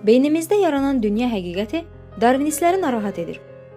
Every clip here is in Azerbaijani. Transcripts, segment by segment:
Beynimizdə yaranan dünya həqiqəti darvinistləri narahat edir.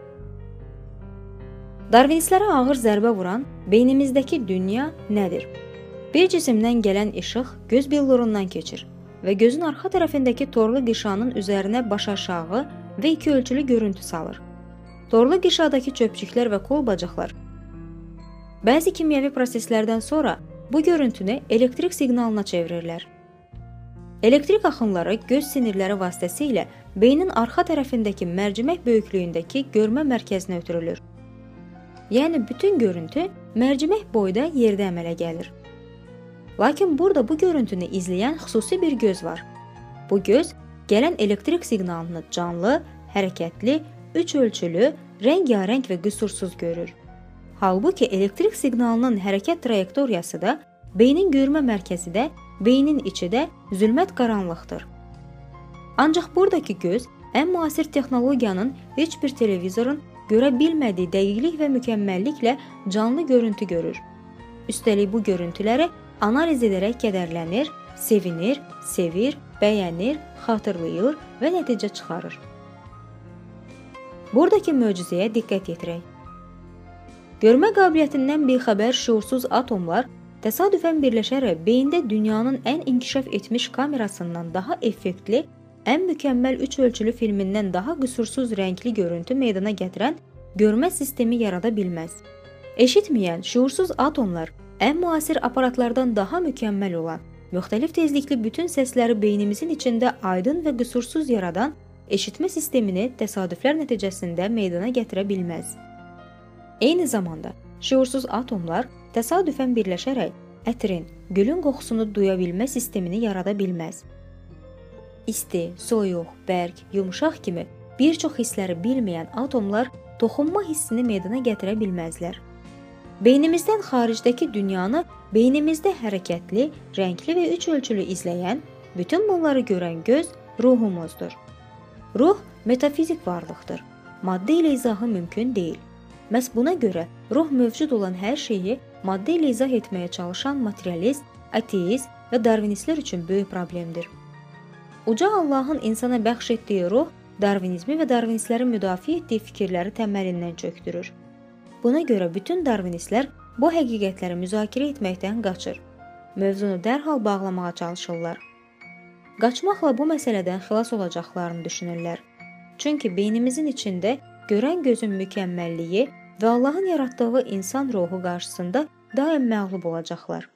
Darvinistlərə ağır zərbə vuran beynimizdəki dünya nədir? Bir cisimdən gələn işıq göz billurundan keçir və gözün arxa tərəfindəki torlu qişanın üzərinə başaşağı və iki ölçülü görüntü salır. Torlu qişadakı çöpçüklər və kolbacıqlar bəzi kimyəvi proseslərdən sonra bu görüntünü elektrik siqnalına çevirirlər. Elektrik axınları göz sinirləri vasitəsilə beynin arxa tərəfindəki mərcimək böyüklüyündəki görmə mərkəzinə ötürülür. Yəni bütün görüntü mərcimək boyda yerdə əmələ gəlir. Lakin burada bu görüntünü izləyən xüsusi bir göz var. Bu göz gələn elektrik siqnalını canlı, hərəkətli, üç ölçülü, rəngarəng və qüsursuz görür. Halbuki elektrik siqnalının hərəkət trayektoriyası da, beynin görmə mərkəzi də, beynin içi də zülmət qaranlıqdır. Ancaq buradakı göz ən müasir texnologiyanın heç bir televizorun görə bilmədiyi dəqiqlik və mükəmməlliklə canlı görüntü görür. Üstəlik bu görüntüləri analiz edərək kədərlənir, sevinir, sevir, bəyənir, xatırlayır və nəticə çıxarır. Buradakı möcüzəyə diqqət yetirək. Görmə qabiliyyətindən bixəbər şüursuz atomlar təsadüfən birləşərək beyində dünyanın ən inkişaf etmiş kamerasından daha effektli, ən mükəmməl üç ölçülü filmindən daha qüsursuz rəngli görüntü meydana gətirən görmə sistemi yarada bilməz. Eşitməyən, şüursuz atomlar ən müasir aparatlardan daha mükəmməl olan, müxtəlif tezlikli bütün səsləri beynimizin içində aydın və qüsursuz yaradan eşitmə sistemini təsadüflər nəticəsində meydana gətirə bilməz. Eyni zamanda, şüursuz atomlar təsadüfən birləşərək ətrin, gülün qoxusunu duya bilmə sistemini yarada bilməz. İsti, soyuq, bərk, yumşaq kimi bir çox hissləri bilməyən atomlar toxunma hissini meydana gətirə bilməzlər. Beynimizdən xaricdəki dünyanı beynimizdə hərəkətli, rəngli və üç ölçülü izləyən, bütün bunları görən göz ruhumuzdur. Ruh metafizik varlıqdır. Maddə ilə izahı mümkün deyil. Məhz buna görə ruh mövcud olan hər şeyi maddə ilə izah etməyə çalışan materialist, ateist və darvinistlər üçün böyük problemdir. Uca Allahın insana bəxş etdiyi ruh, darvinizmi və darvinistlərin müdafiə etdiyi fikirləri təməlindən çökdürür. Buna görə bütün darvinistlər bu həqiqətləri müzakirə etməkdən qaçır. Mövzunu dərhal bağlamağa çalışırlar. Qaçmaqla bu məsələdən xilas olacaqlarını düşünürlər. Çünki beynimizin içində görən gözün mükəmməlliyi və Allahın yaratdığı insan ruhu qarşısında daim məğlub olacaqlar.